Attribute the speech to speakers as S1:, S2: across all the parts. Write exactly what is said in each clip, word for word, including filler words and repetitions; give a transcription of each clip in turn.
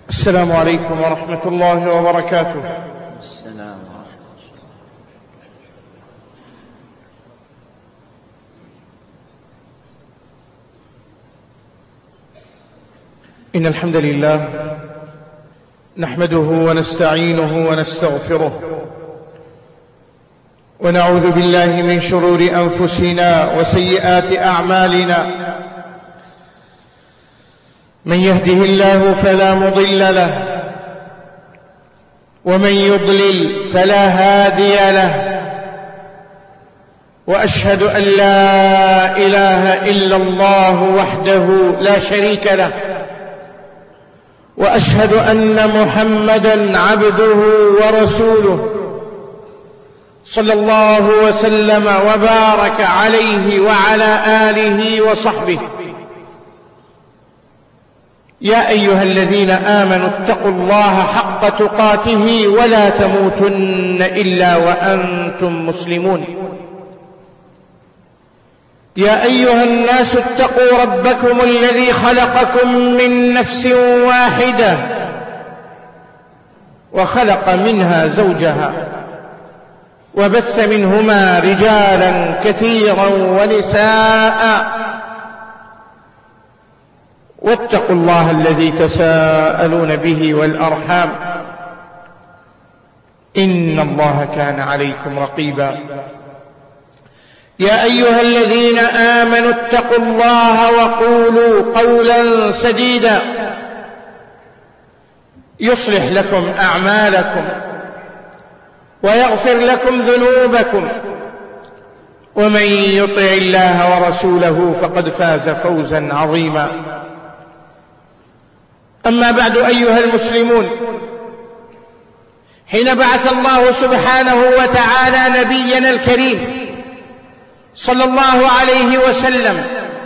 S1: السلام عليكم ورحمة الله وبركاته.
S2: السلام ورحمة الله.
S1: إن الحمد لله نحمده ونستعينه ونستغفره ونعوذ بالله من شرور أنفسنا وسيئات أعمالنا. من يهده الله فلا مضل له ومن يضلل فلا هادي له، وأشهد أن لا إله إلا الله وحده لا شريك له، وأشهد أن محمدا عبده ورسوله صلى الله وسلم وبارك عليه وعلى آله وصحبه. يا أيها الذين آمنوا اتقوا الله حق تقاته ولا تموتن إلا وأنتم مسلمون. يا أيها الناس اتقوا ربكم الذي خلقكم من نفس واحدة وخلق منها زوجها وبث منهما رجالا كثيرا ونساء، واتقوا الله الذي تساءلون به والأرحام إن الله كان عليكم رقيبا. يا أيها الذين آمنوا اتقوا الله وقولوا قولا سديدا يصلح لكم أعمالكم ويغفر لكم ذنوبكم، ومن يطع الله ورسوله فقد فاز فوزا عظيما. أما بعد أيها المسلمون، حين بعث الله سبحانه وتعالى نبينا الكريم صلى الله عليه وسلم،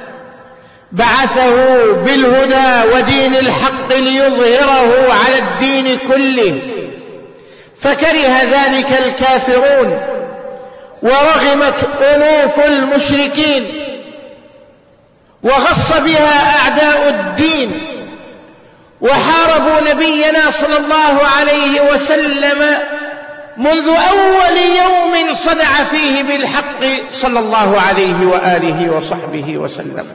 S1: بعثه بالهدى ودين الحق ليظهره على الدين كله، فكره ذلك الكافرون ورغمت أنوف المشركين، وغص بها أعداء الدين، وحاربوا نبينا صلى الله عليه وسلم منذ أول يوم صدع فيه بالحق صلى الله عليه وآله وصحبه وسلم.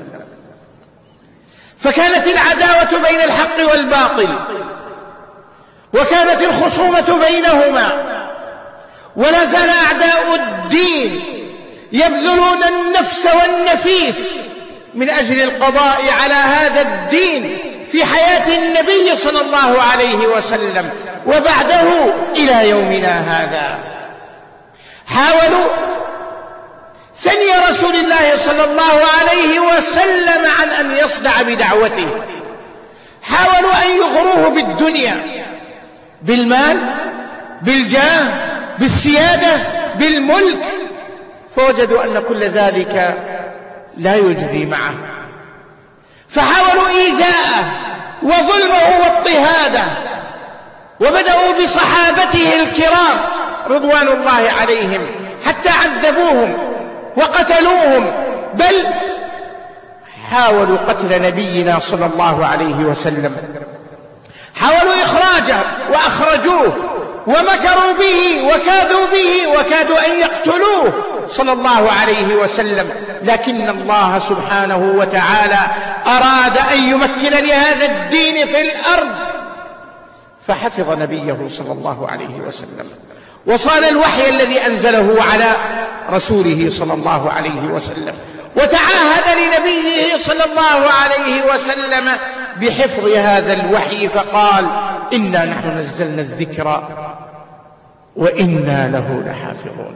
S1: فكانت العداوة بين الحق والباطل، وكانت الخصومة بينهما، ولا زال أعداء الدين يبذلون النفس والنفيس من أجل القضاء على هذا الدين في حياة النبي صلى الله عليه وسلم وبعده إلى يومنا هذا. حاولوا ثني رسول الله صلى الله عليه وسلم عن أن يصدع بدعوته، حاولوا أن يغروه بالدنيا، بالمال، بالجاه، بالسيادة، بالملك، فوجدوا أن كل ذلك لا يجري معه، فحاولوا إيذاءه وظلمه واضطهاده، وبدأوا بصحابته الكرام رضوان الله عليهم حتى عذبوهم وقتلوهم، بل حاولوا قتل نبينا صلى الله عليه وسلم، حاولوا إخراجه وأخرجوه، ومكروا به وكادوا به وكادوا أن يقتلوه صلى الله عليه وسلم، لكن الله سبحانه وتعالى أراد أن يمكن لهذا الدين في الأرض، فحفظ نبيه صلى الله عليه وسلم، وصال الوحي الذي أنزله على رسوله صلى الله عليه وسلم، وتعاهد لنبيه صلى الله عليه وسلم بحفظ هذا الوحي، فقال: إنا نحن نزلنا الذكر وإنا له لحافظون.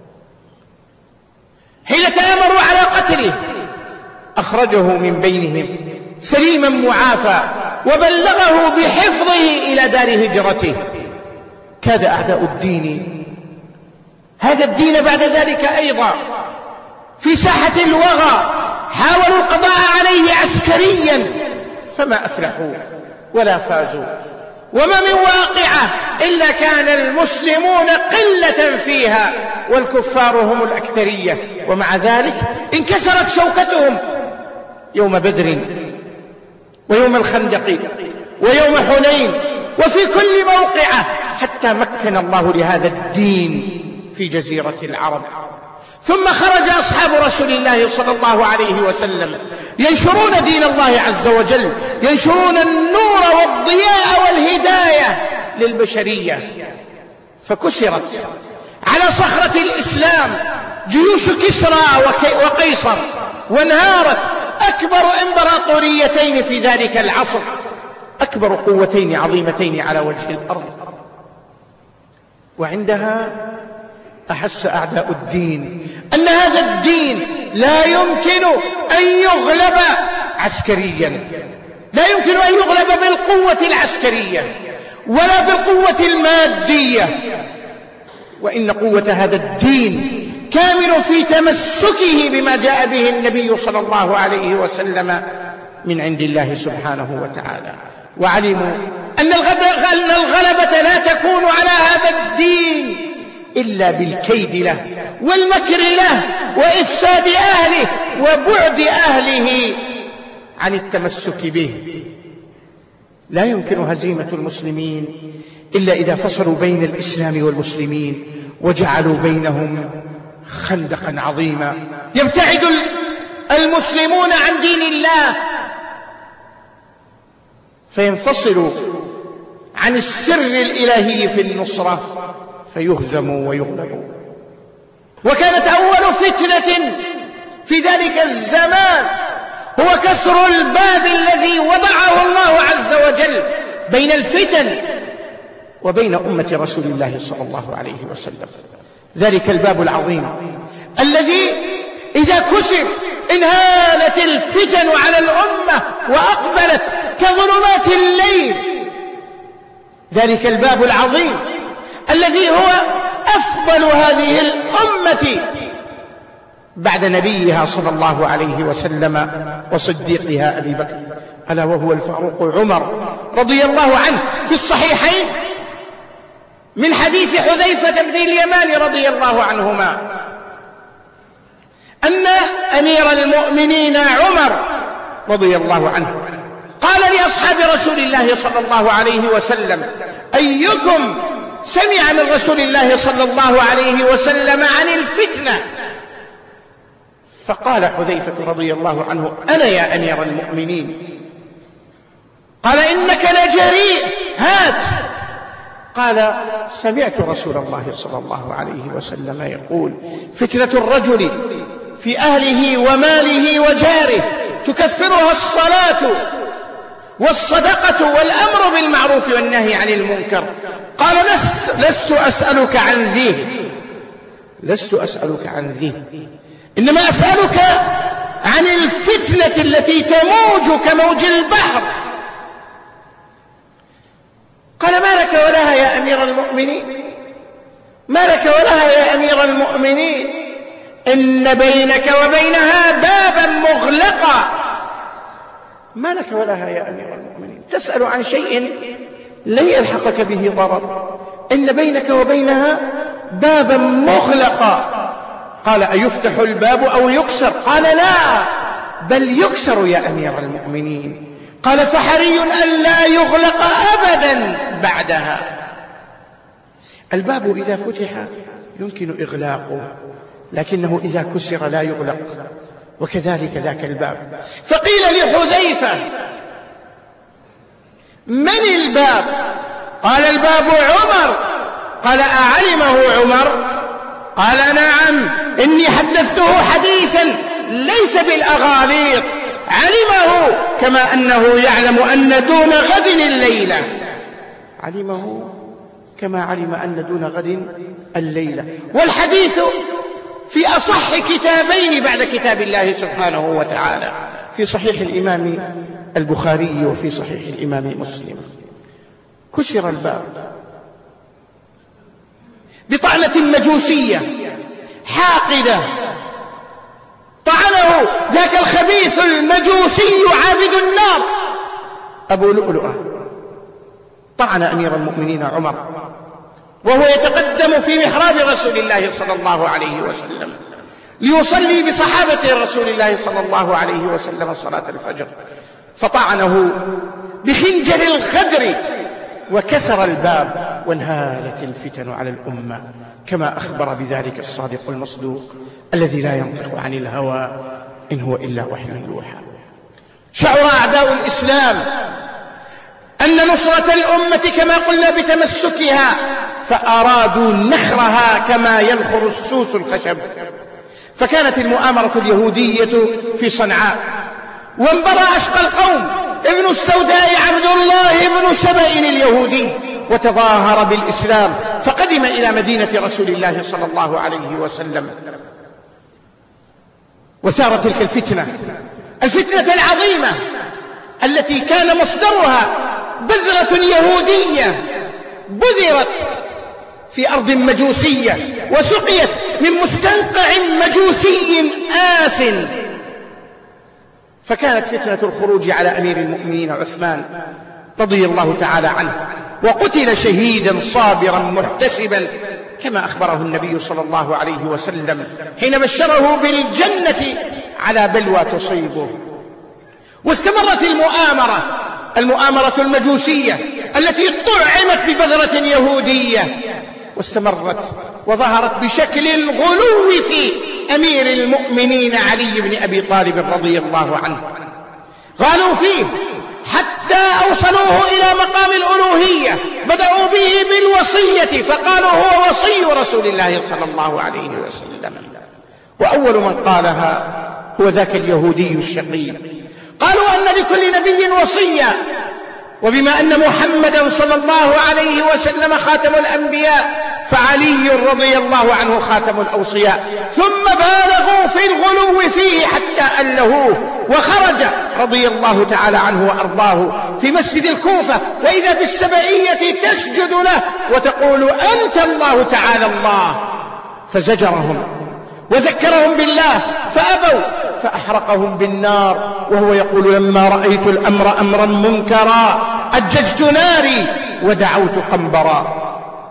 S1: حين تآمروا على قتله أخرجه من بينهم سليما معافى، وبلغه بحفظه إلى دار هجرته. كاد أعداء الدين هذا الدين بعد ذلك أيضا في ساحة الوغى، حاولوا القضاء عليه عسكريا فما أفلحوا ولا فازوا، وما من واقعة إلا كان المسلمون قلة فيها والكفار هم الأكثرية، ومع ذلك انكسرت شوكتهم يوم بدر ويوم الخندق، ويوم حنين وفي كل موقعة، حتى مكن الله لهذا الدين في جزيرة العرب. ثم خرج أصحاب رسول الله صلى الله عليه وسلم ينشرون دين الله عز وجل، ينشرون النور والضياء والهداية للبشرية. فكسرت على صخرة الإسلام جيوش كسرى وقيصر، وانهارت أكبر إمبراطوريتين في ذلك العصر، أكبر قوتين عظيمتين على وجه الأرض. وعندها أحس أعداء الدين أن هذا الدين لا يمكن أن يغلب عسكريا، لا يمكن أن يغلب بالقوة العسكرية ولا بالقوة المادية، وإن قوة هذا الدين كامل في تمسكه بما جاء به النبي صلى الله عليه وسلم من عند الله سبحانه وتعالى. وعلموا أن الغلبة لا تكون على هذا الدين إلا بالكيد له والمكر له وإفساد أهله وبعد أهله عن التمسك به. لا يمكن هزيمة المسلمين إلا إذا فصلوا بين الإسلام والمسلمين وجعلوا بينهم خندقا عظيما يبتعد المسلمون عن دين الله، فينفصلوا عن السر الإلهي في النصرة فيهزموا ويغلبوا. وكانت أول فتنة في ذلك الزمان هو كسر الباب الذي وضعه الله عز وجل بين الفتن وبين أمة رسول الله صلى الله عليه وسلم. ذلك الباب العظيم الذي إذا كسر انهالت الفتن على الأمة وأقبلت كظلمات الليل. ذلك الباب العظيم الذي هو أفضل هذه الأمة بعد نبيها صلى الله عليه وسلم وصديقها أبي بكر، ألا وهو الفاروق عمر رضي الله عنه، في الصحيحين من حديث حذيفة بن اليمان رضي الله عنهما أن أمير المؤمنين عمر رضي الله عنه قال لأصحاب رسول الله صلى الله عليه وسلم: أيكم سمع من رسول الله صلى الله عليه وسلم عن الفتنة؟ فقال حذيفة رضي الله عنه: أنا يا أمير المؤمنين. قال: إنك لجريء، هات. قال: سمعت رسول الله صلى الله عليه وسلم يقول: فتنة الرجل في أهله وماله وجاره تكفرها الصلاة والصدقة والأمر بالمعروف والنهي عن المنكر. قال: لست أسألك عن ذي لست أسألك عن ذي إنما أسألك عن الفتنة التي تموج كموج البحر. قال: ما لك ولها يا أمير المؤمنين؟ ما لك ولها يا أمير المؤمنين؟ إن بينك وبينها بابا مغلقا. ما لك ولها يا أمير المؤمنين؟ تسأل عن شيء لن يلحقك به ضرر، إن بينك وبينها بابا مغلقا. قال: أيفتح الباب أو يكسر؟ قال: لا، بل يكسر يا أمير المؤمنين. قال: فحري أن لا يغلق أبدا بعدها. الباب إذا فتح يمكن إغلاقه، لكنه إذا كسر لا يغلق، وكذلك ذاك الباب. فقيل لحذيفة: من الباب؟ قال: الباب عمر. قال: أعلمه عمر؟ قال: نعم، إني حدثته حديثا ليس بالأغاليط، علمه كما أنه يعلم أن دون غد الليلة. علمه كما علم أن دون غد الليلة. والحديث في أصح كتابين بعد كتاب الله سبحانه وتعالى، في صحيح الإمام البخاري وفي صحيح الإمام مسلم. كسر الباب بطعنة مجوسية حاقدة، طعنه ذاك الخبيث المجوسي عابد النار أبو لؤلؤة. طعن أمير المؤمنين عمر وهو يتقدم في محراب رسول الله صلى الله عليه وسلم ليصلي بصحابة رسول الله صلى الله عليه وسلم صلاة الفجر، فطعنه بخنجر الغدر وكسر الباب، وانهالت الفتن على الأمة كما أخبر بذلك الصادق المصدوق الذي لا ينطق عن الهوى إن هو إلا وحي يوحى. شعر أعداء الإسلام أن نصرة الأمة كما قلنا بتمسكها، فأرادوا نخرها كما ينخر السوس الخشب. فكانت المؤامرة اليهودية في صنعاء، وانبرى أشقى القوم ابن السوداء عبد الله ابن سبأ اليهودي، وتظاهر بالإسلام فقدم إلى مدينة رسول الله صلى الله عليه وسلم، وثارت تلك الفتنة الفتنة العظيمة التي كان مصدرها بذرة يهودية بذرت في أرض مجوسية وسقيت من مستنقع مجوسي آس. فكانت فتنة الخروج على أمير المؤمنين عثمان رضي الله تعالى عنه، وقتل شهيدا صابرا محتسبا كما أخبره النبي صلى الله عليه وسلم حين بشره بالجنة على بلوى تصيبه. واستمرت المؤامرة المؤامرة المجوسية التي طعمت ببذرة يهودية، واستمرت وظهرت بشكل الغلو في أمير المؤمنين علي بن أبي طالب رضي الله عنه. غالوا فيه حتى أوصلوه إلى مقام الألوهية، بدأوا به بالوصية فقالوا هو وصي رسول الله صلى الله عليه وسلم، وأول من قالها هو ذاك اليهودي الشقي. قالوا أن لكل نبي وصية، وبما أن محمدا صلى الله عليه وسلم خاتم الأنبياء فعلي رضي الله عنه خاتم الأوصياء. ثم بالغوا في الغلو فيه حتى ألهوه، وخرج رضي الله تعالى عنه وأرضاه في مسجد الكوفة، وإذا بالسبئية تسجد له وتقول أنت الله تعالى الله، فزجرهم وذكرهم بالله فأبوا فأحرقهم بالنار، وهو يقول لما رأيت الأمر أمرا منكرا أججت ناري ودعوت قنبرا.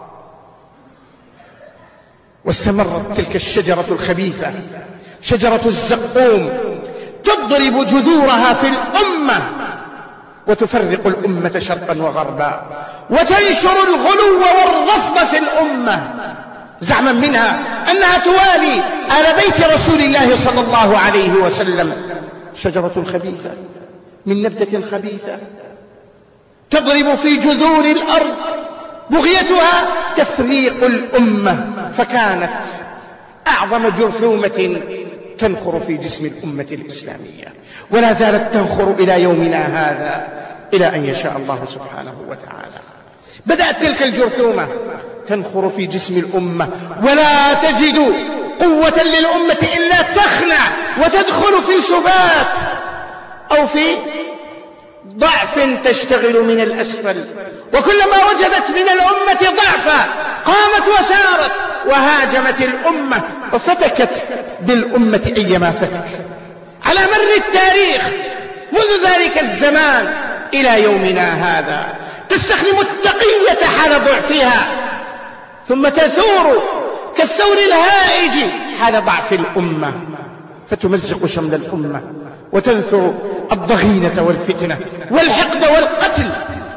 S1: واستمرت تلك الشجرة الخبيثة شجرة الزقوم تضرب جذورها في الأمة وتفرق الأمة شرقا وغربا، وتنشر الغلو والرفض في الأمة زعما منها أنها توالي آل بيت رسول الله صلى الله عليه وسلم. شجرة خبيثة من نبتة خبيثة تضرب في جذور الأرض، بغيتها تفريق الأمة، فكانت أعظم جرثومة تنخر في جسم الأمة الإسلامية، ولا زالت تنخر إلى يومنا هذا إلى أن يشاء الله سبحانه وتعالى. بدأت تلك الجرثومة تنخر في جسم الأمة، ولا تجد قوة للأمة إلا تخنع وتدخل في سبات أو في ضعف تشتغل من الأسفل، وكلما وجدت من الأمة ضعفا قامت وثارت وهاجمت الأمة وفتكت بالأمة أيما فتك على مر التاريخ منذ ذلك الزمان إلى يومنا هذا. تستخدم التقية حال ضعفها ثم تثور كالثور الهائج حال ضعف الأمة، فتمزق شمل الأمة وتنثر الضغينة والفتنة والحقد والقتل،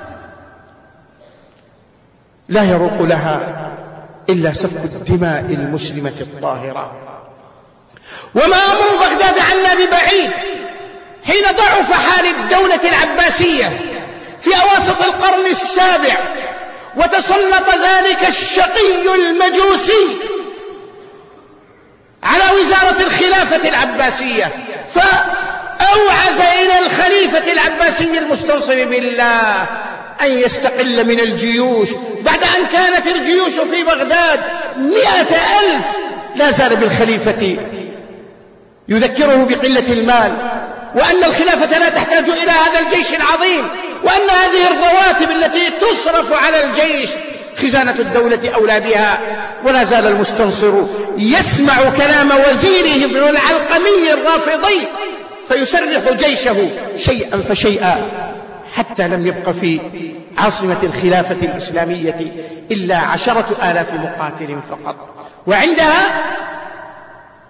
S1: لا يروق لها إلا سفك الدماء المسلمة الطاهرة. وما أمر بغداد عنا ببعيد، حين ضعف حال الدولة العباسية في أواسط القرن السابع وتسلط ذلك الشقي المجوسي على وزارة الخلافة العباسية، فأوعز إلى الخليفة العباسي المستنصر بالله أن يستقل من الجيوش بعد أن كانت الجيوش في بغداد مئة ألف. لا زال بالخليفة يذكره بقلة المال، وأن الخلافة لا تحتاج إلى هذا الجيش العظيم، وأن هذه الرواتب التي تصرف على الجيش خزانة الدولة أولى بها. ولا زال المستنصر يسمع كلام وزيره ابن العلقمي الرافضي فيسرح جيشه شيئا فشيئا، حتى لم يبق في عاصمة الخلافة الإسلامية إلا عشرة آلاف مقاتل فقط. وعندها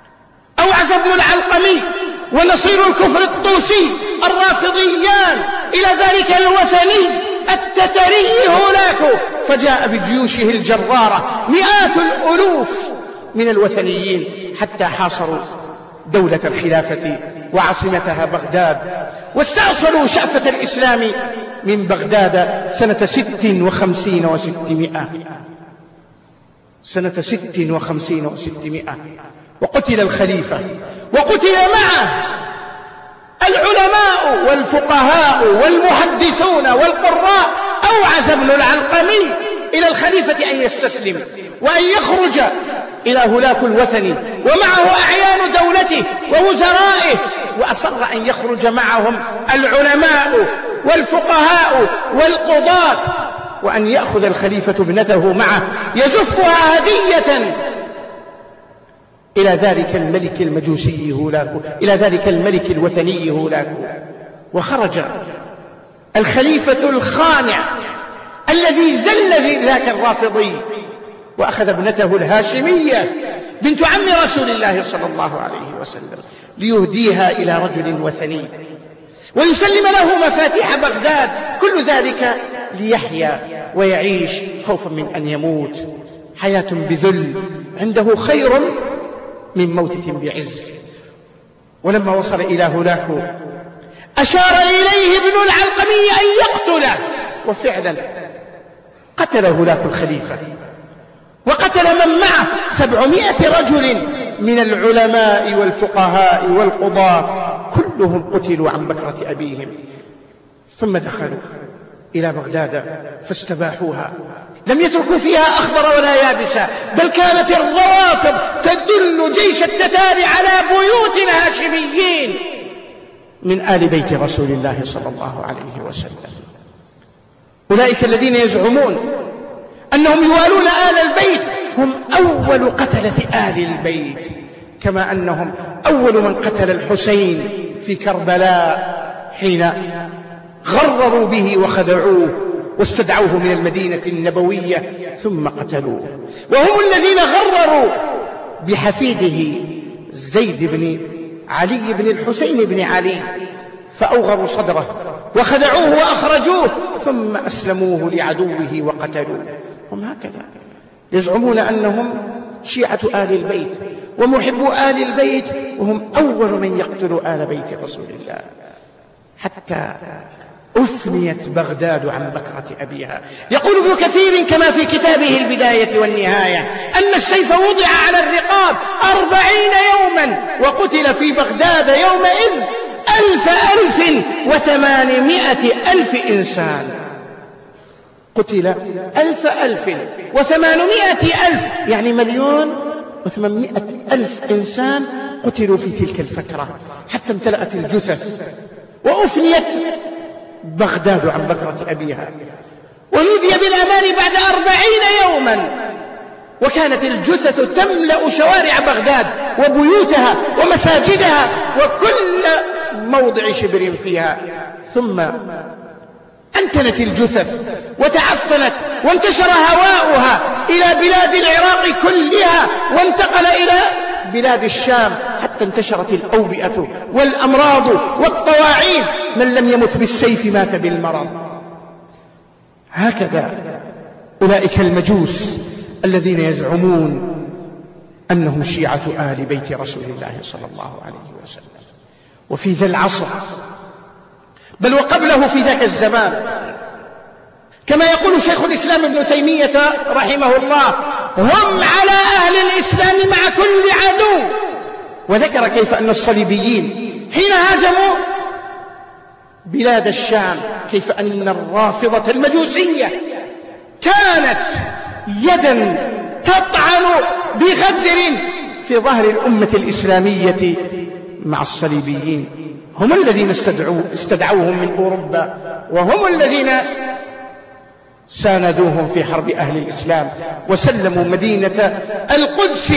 S1: أوعز ابن العلقمي ونصير الكفر الطوسي الرافضيان إلى ذلك الوثني التتري هولاكو، فجاء بجيوشه الجرارة مئات الألوف من الوثنيين حتى حاصروا دولة الخلافة وعاصمتها بغداد، واستأصلوا شأفة الإسلام من بغداد سنة ست وخمسين وستمائة سنة ست وخمسين وستمائة وقتل الخليفة، وقتل معه العلماء والفقهاء والمحدثون والقراء. أوعز ابن العلقمي إلى الخليفة أن يستسلم وأن يخرج إلى هولاك الوثني ومعه أعيان دولته ووزرائه، وأصر أن يخرج معهم العلماء والفقهاء والقضاة، وأن يأخذ الخليفة ابنته معه يزفها هدية إلى ذلك الملك المجوسي هولاكو، إلى ذلك الملك الوثني هولاكو. وخرج الخليفة الخانع الذي ذل ذاك الرافضي وأخذ ابنته الهاشمية بنت عم رسول الله صلى الله عليه وسلم ليهديها إلى رجل وثني ويسلم له مفاتيح بغداد، كل ذلك ليحيا ويعيش خوفا من أن يموت حياة بذل عنده خير من موتة بعز. ولما وصل إلى هولاكو أشار إليه ابن العلقمي أن يقتله، وفعلا قتل هولاك الخليفة وقتل من معه سبعمائة رجل من العلماء والفقهاء والقضاة، كلهم قتلوا عن بكرة أبيهم. ثم دخلوا إلى بغداد فاستباحوها، لم يتركوا فيها أخضر ولا يابسا، بل كانت الروافض تدل جيش التتار على بيوت الهاشميين من آل بيت رسول الله صلى الله عليه وسلم. أولئك الذين يزعمون أنهم يوالون آل البيت هم أول قتلة آل البيت، كما أنهم أول من قتل الحسين في كربلاء حين غرروا به وخدعوه واستدعوه من المدينة النبوية ثم قتلوه. وهم الذين غرروا بحفيده زيد بن علي بن الحسين بن علي فأوغروا صدره وخدعوه وأخرجوه ثم أسلموه لعدوه وقتلوه. هم هكذا يزعمون أنهم شيعة آل البيت ومحبو آل البيت، وهم أول من يقتلوا آل بيت رسول الله، حتى أفنيت بغداد عن بكرة أبيها. يقول ابن كثير كما في كتابه البداية والنهاية أن السيف وضع على الرقاب أربعين يوما، وقتل في بغداد يومئذ ألف ألف وثمانمائة ألف إنسان. قتل ألف ألف وثمانمائة ألف، يعني مليون وثمانمائة ألف إنسان قتلوا في تلك الفترة حتى امتلأت الجثث وأفنيت بغداد عن بكرة أبيها. ونودي بالأمان بعد أربعين يوما، وكانت الجثث تملأ شوارع بغداد وبيوتها ومساجدها وكل موضع شبر فيها. ثم أنتنت الجثث وتعفنت وانتشر هواؤها إلى بلاد العراق كلها وانتقل إلى بلاد الشام حتى انتشرت الأوبئة والأمراض والطواعين، من لم يمت بالسيف مات بالمرض. هكذا أولئك المجوس الذين يزعمون أنهم شيعة آل بيت رسول الله صلى الله عليه وسلم. وفي ذا العصر بل وقبله في ذاك الزمان، كما يقول شيخ الإسلام ابن تيمية رحمه الله، هم على أهل الإسلام مع كل عدو. وذكر كيف أن الصليبيين حين هاجموا بلاد الشام كيف أن الرافضة المجوسية كانت يدا تطعن بغدر في ظهر الأمة الإسلامية مع الصليبيين. هم الذين استدعوا استدعوهم من أوروبا، وهم الذين ساندوهم في حرب أهل الإسلام وسلموا مدينة القدس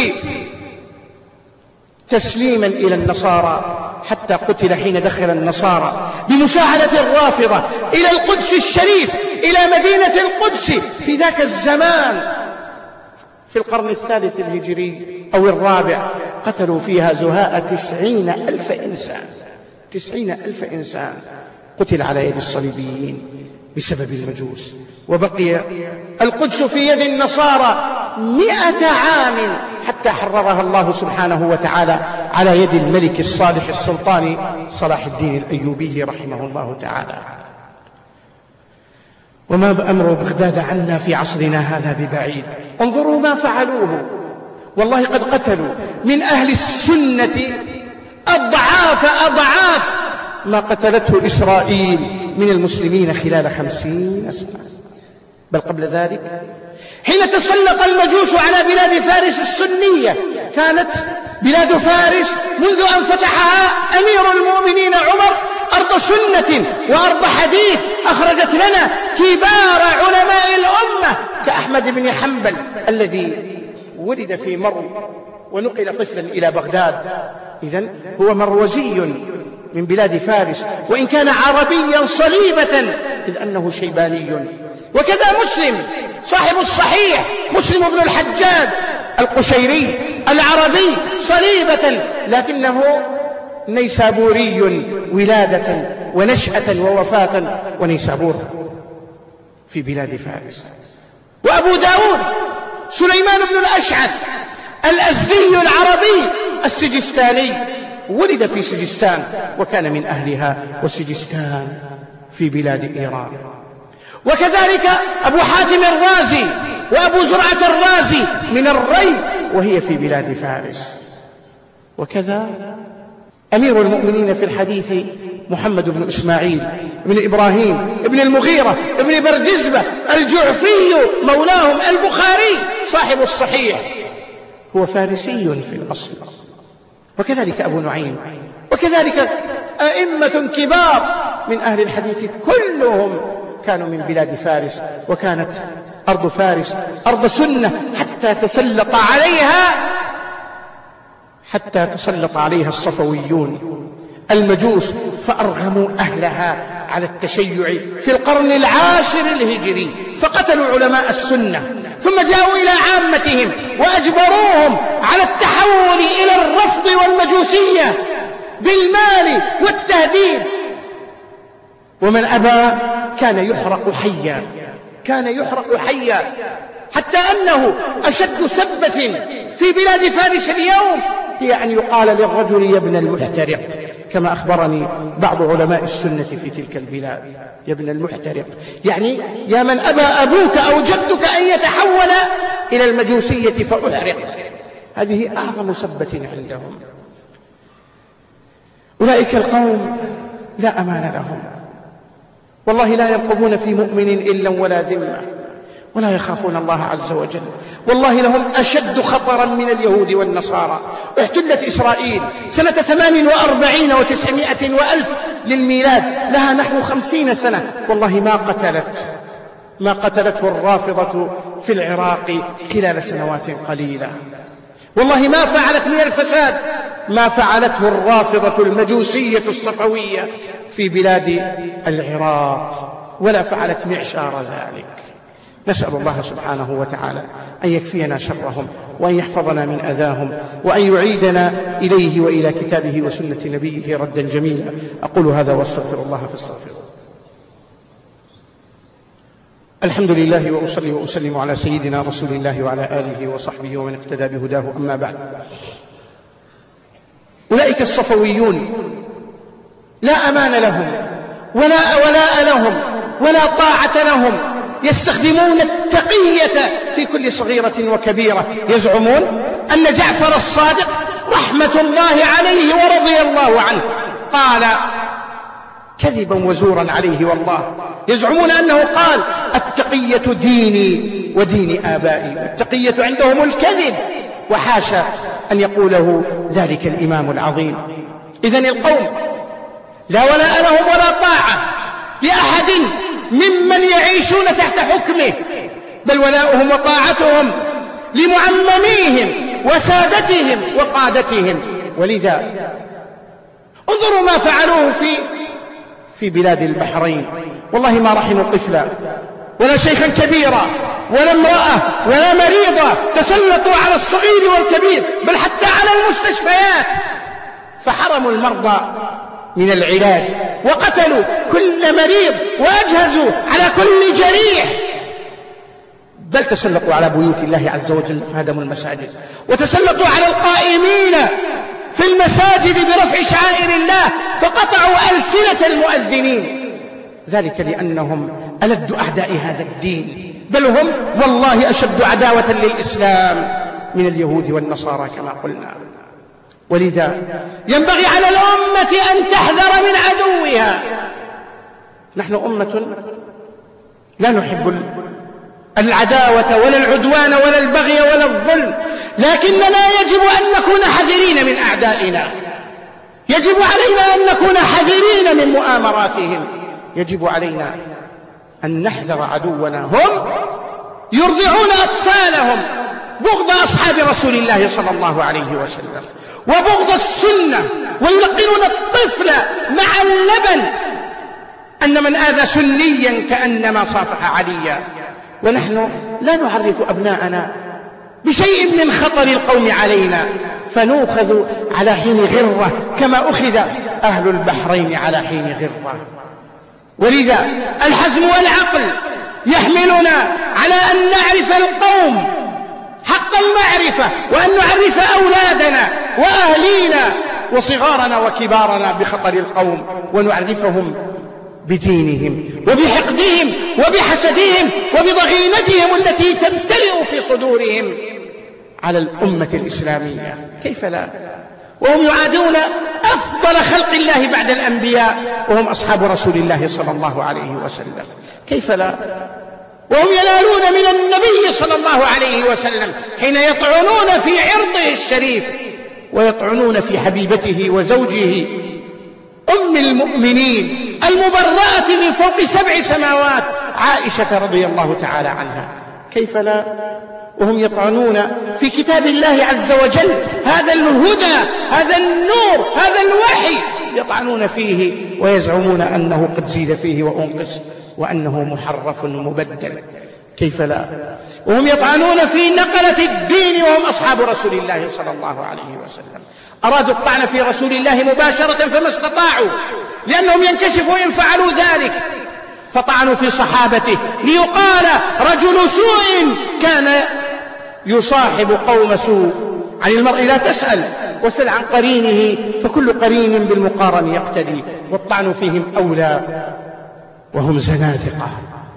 S1: تسليما إلى النصارى، حتى قتل حين دخل النصارى بمساعدة الرافضة إلى القدس الشريف، إلى مدينة القدس في ذاك الزمان في القرن الثالث الهجري أو الرابع، قتلوا فيها زهاء تسعين ألف إنسان تسعين ألف إنسان قتل على يد الصليبيين بسبب المجوس، وبقي القدس في يد النصارى مئة عام حتى حررها الله سبحانه وتعالى على يد الملك الصالح السلطاني صلاح الدين الأيوبي رحمه الله تعالى. وما أمر بغداد عنا في عصرنا هذا ببعيد. انظروا ما فعلوه، والله قد قتلوا من أهل السنة أضعاف أضعاف ما قتلته إسرائيل من المسلمين خلال خمسين سنة، بل قبل ذلك حين تسلط المجوس على بلاد فارس السنية. كانت بلاد فارس منذ أن فتحها أمير المؤمنين عمر أرض سنة وأرض حديث، أخرجت لنا كبار علماء الأمة كأحمد بن حنبل الذي ولد في مرو ونقل طفلا إلى بغداد، إذن هو مروزي من بلاد فارس، وإن كان عربيا صليبة إذ أنه شيباني. وكذا مسلم صاحب الصحيح مسلم بن الحجاج القشيري العربي صليبة، لكنه نيسابوري ولادة ونشأة ووفاة، ونيسابور في بلاد فارس. وأبو داود سليمان بن الأشعث الأزدي العربي السجستاني ولد في سجستان وكان من أهلها، وسجستان في بلاد إيران. وكذلك أبو حاتم الرازي وأبو زرعة الرازي من الري وهي في بلاد فارس. وكذا أمير المؤمنين في الحديث محمد بن إسماعيل بن إبراهيم بن المغيرة بن بردزبة الجعفي مولاهم البخاري صاحب الصحيح هو فارسي في الأصل. وكذلك أبو نعيم، وكذلك أئمة كبار من أهل الحديث كلهم كانوا من بلاد فارس، وكانت أرض فارس أرض سنة حتى تسلط عليها حتى تسلط عليها الصفويون المجوس فأرغموا أهلها على التشيع في القرن العاشر الهجري، فقتلوا علماء السنة، ثم جاءوا إلى عامتهم وأجبروهم على التحول إلى الرفض والمجوسية بالمال والتهديد، ومن أبى كان يحرق حيا، كان يحرق حيا، حتى أنه أشد سبة في بلاد فارس اليوم هي أن يقال للرجل يا ابن المحترق، كما أخبرني بعض علماء السنة في تلك البلاد، يا ابن المحترق، يعني يا من أبى أبوك أو جدك أن يتحول إلى المجوسية فأحرق. هذه أعظم سبة عندهم. أولئك القوم لا أمان لهم، والله لا يرقبون في مؤمن إلا ولا ذمة، ولا يخافون الله عز وجل، والله لهم أشد خطرا من اليهود والنصارى. احتلت إسرائيل سنة ثمان وأربعين وتسعمائة وألف للميلاد، لها نحو خمسين سنة، والله ما قتلت ما قتلته الرافضة في العراق خلال سنوات قليلة، والله ما فعلت من الفساد ما فعلته الرافضة المجوسية الصفوية في بلاد العراق، ولا فعلت معشار ذلك. نسأل الله سبحانه وتعالى أن يكفينا شرهم، وأن يحفظنا من أذاهم، وأن يعيدنا إليه وإلى كتابه وسنة نبيه ردا جميلا. أقول هذا واستغفر الله فاستغفروه. الحمد لله، وأصلي وأسلم على سيدنا رسول الله وعلى آله وصحبه ومن اقتدى بهداه، أما بعد. أولئك الصفويون لا أمان لهم ولا ولاء لهم ولا طاعة لهم، يستخدمون التقية في كل صغيرة وكبيرة. يزعمون أن جعفر الصادق رحمة الله عليه ورضي الله عنه قال كذبا وزورا عليه والله، يزعمون أنه قال التقية ديني ودين آبائي، التقية عندهم الكذب، وحاشا أن يقوله ذلك الإمام العظيم. إذن القوم لا ولاء لهم ولا طاعة لأحد ممن يعيشون تحت حكمه، بل ولاؤهم وطاعتهم لمعمميهم وسادتهم وقادتهم. ولذا انظروا ما فعلوه في في بلاد البحرين، والله ما رحموا طفلا ولا شيخا كبيرا ولا امرأة ولا مريضة، تسلطوا على الصغير والكبير، بل حتى على المستشفيات، فحرموا المرضى من العلاج، وقتلوا كل مريض وأجهزوا على كل جريح، بل تسلطوا على بيوت الله عز وجل فهدموا المساجد، وتسلطوا على القائمين في المساجد برفع شعائر الله فقطعوا ألسنة المؤذنين، ذلك لأنهم ألد أعداء هذا الدين، بل هم والله أشد عداوة للإسلام من اليهود والنصارى كما قلنا. ولذا ينبغي على الأمة أن تحذر من عدوها. نحن أمة لا نحب العداوة ولا العدوان ولا البغي ولا الظلم، لكننا يجب أن نكون حذرين من أعدائنا، يجب علينا أن نكون حذرين من مؤامراتهم، يجب علينا أن نحذر عدونا. هم يرضعون أطفالهم بغض أصحاب رسول الله صلى الله عليه وسلم وبغض السنة، ويلقنون الطفل مع اللبن أن من آذى سنيا كأنما صافح عليا، ونحن لا نعرف أبناءنا بشيء من خطر القوم علينا، فنوخذ على حين غرة كما أخذ أهل البحرين على حين غرة. ولذا الحزم والعقل يحملنا على أن نعرف القوم حق المعرفة، وأن نعرف أولادنا وأهلينا وصغارنا وكبارنا بخطر القوم، ونعرفهم بدينهم وبحقدهم وبحسدهم وبضغينتهم التي تمتلئ في صدورهم على الأمة الإسلامية. كيف لا؟ وهم يعادون أفضل خلق الله بعد الأنبياء وهم أصحاب رسول الله صلى الله عليه وسلم. كيف لا؟ وهم ينالون من النبي صلى الله عليه وسلم حين يطعنون في عرضه الشريف ويطعنون في حبيبته وزوجه أم المؤمنين المبرأة من فوق سبع سماوات عائشة رضي الله تعالى عنها. كيف لا؟ وهم يطعنون في كتاب الله عز وجل، هذا الهدى، هذا النور، هذا الوحي، يطعنون فيه ويزعمون أنه قد زيد فيه وأنقص وأنه محرف مبدل. كيف لا؟ وهم يطعنون في نقلة الدين وهم أصحاب رسول الله صلى الله عليه وسلم، أرادوا الطعن في رسول الله مباشرة فما استطاعوا، لأنهم ينكشفوا إن فعلوا ذلك، فطعنوا في صحابته ليقال رجل سوء كان يصاحب قوم سوء. عن المرء لا تسأل وسل عن قرينه فكل قرين بالمقارن يقتدي، والطعن فيهم أولى وهم زنادقة.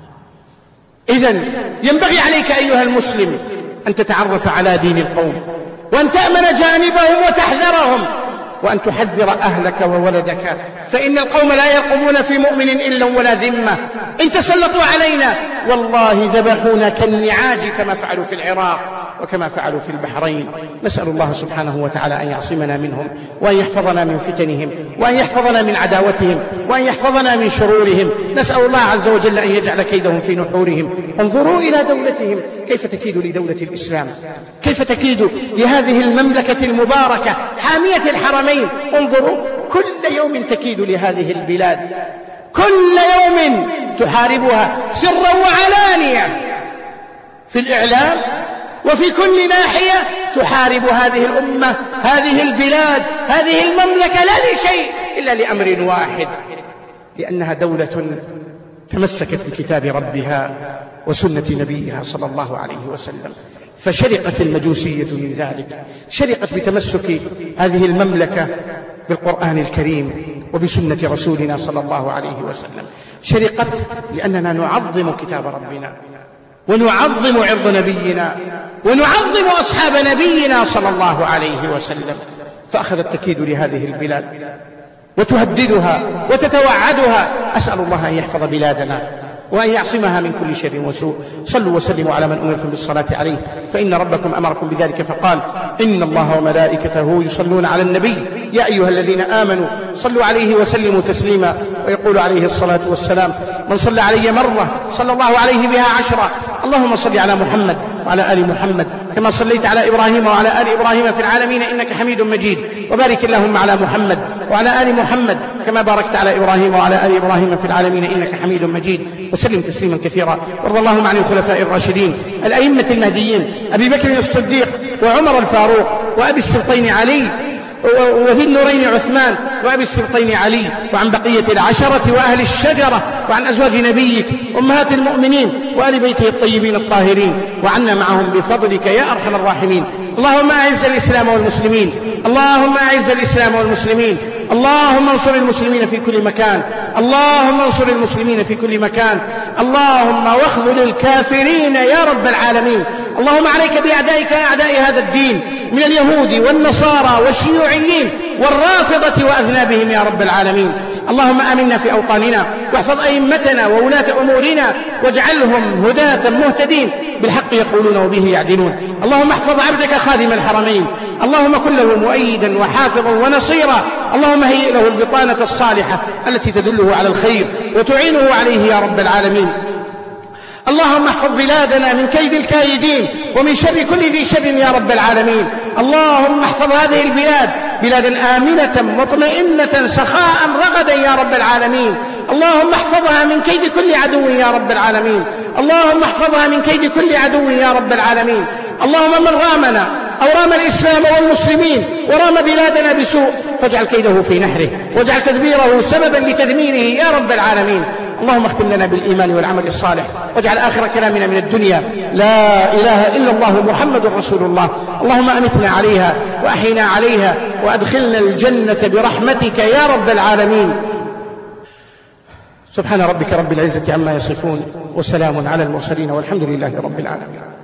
S1: إذن ينبغي عليك أيها المسلم أن تتعرف على دين القوم، وأن تأمن جانبهم وتحذرهم، وأن تحذر أهلك وولدك، فإن القوم لا يرقبون في مؤمن إلا ولا ذمة. إن تسلطوا علينا والله ذبحونا كالنعاج كما فعلوا في العراق وكما فعلوا في البحرين. نسأل الله سبحانه وتعالى أن يعصمنا منهم، وأن يحفظنا من فتنهم، وأن يحفظنا من عداوتهم، وأن يحفظنا من شرورهم. نسأل الله عز وجل أن يجعل كيدهم في نحورهم. انظروا إلى دولتهم كيف تكيد لدولة الإسلام، كيف تكيد لهذه المملكة المباركة حامية الحرمين. انظروا كل يوم تكيد لهذه البلاد، كل يوم تحاربها سرا وعلانية، في الإعلام وفي كل ناحية تحارب هذه الأمة، هذه البلاد، هذه المملكة، لا لشيء إلا لأمر واحد، لأنها دولة تمسكت بكتاب ربها وسنة نبيها صلى الله عليه وسلم، فشرقت المجوسية من ذلك، شرقت بتمسك هذه المملكة بالقرآن الكريم وبسنة رسولنا صلى الله عليه وسلم، شرقت لأننا نعظم كتاب ربنا ونعظم عرض نبينا ونعظم أصحاب نبينا صلى الله عليه وسلم، فأخذت تكيد لهذه البلاد وتهددها وتتوعدها. أسأل الله أن يحفظ بلادنا وأن يعصمها من كل شر وسوء. صلوا وسلموا على من أمرتم بالصلاة عليه، فإن ربكم أمركم بذلك فقال: إن الله وملائكته يصلون على النبي يا أيها الذين آمنوا صلوا عليه وسلموا تسليما. ويقول عليه الصلاة والسلام: من صلى علي مرة صلى الله عليه بها عشرة. اللهم صل على محمد وعلى آل محمد كما صليت على إبراهيم وعلى آل إبراهيم في العالمين إنك حميد مجيد، وبارك اللهم على محمد وعلى آل محمد كما باركت على إبراهيم وعلى آل إبراهيم في العالمين إنك حميد مجيد، وسلم تسليما كثيرا. وارض اللهم عن الخلفاء الراشدين الأئمة المهديين أبي بكر الصديق وعمر الفاروق وأبي السبطين علي وذي النورين عثمان وأبي السبطين علي، وعن بقية العشرة وأهل الشجرة، وعن أزواج نبيك أمهات المؤمنين وآل بيته الطيبين الطاهرين، وعنا معهم بفضلك يا أرحم الراحمين. اللهم أعز الإسلام والمسلمين، اللهم أعز الإسلام والمسلمين، اللهم انصر المسلمين في كل مكان، اللهم انصر المسلمين في كل مكان، اللهم واخذل الكافرين يا رب العالمين. اللهم عليك بأعدائك أعداء هذا الدين من اليهود والنصارى والشيوعيين والرافضة وأذنابهم يا رب العالمين. اللهم آمنا في أوطاننا، واحفظ أئمتنا وولاة أمورنا، واجعلهم هداة مهتدين بالحق يقولون وبه يعدلون. اللهم احفظ عبدك خادم الحرمين، اللهم كن له مؤيدا وحافظا ونصيرا، اللهم هيئ له البطانة الصالحة التي تدله على الخير وتعينه عليه يا رب العالمين. اللهم احفظ بلادنا من كيد الكائدين ومن شر كل ذي شر يا رب العالمين. اللهم احفظ هذه البلاد بلادا آمنة مطمئنة سخاء رغدا يا رب العالمين. اللهم احفظها من كيد كل عدو يا رب العالمين. اللهم احفظها من كيد كل عدو يا رب العالمين. اللهم من رامنا أو رام الإسلام والمسلمين ورام بلادنا بسوء فاجعل كيده في نحره، واجعل تدبيره سببا لتدميره يا رب العالمين. اللهم اختم لنا بالإيمان والعمل الصالح، واجعل آخر كلامنا من الدنيا لا إله إلا الله محمد رسول الله. اللهم أمتنا عليها وأحينا عليها وأدخلنا الجنة برحمتك يا رب العالمين. سبحان ربك رب العزة عما يصفون، وسلام على المرسلين، والحمد لله رب العالمين.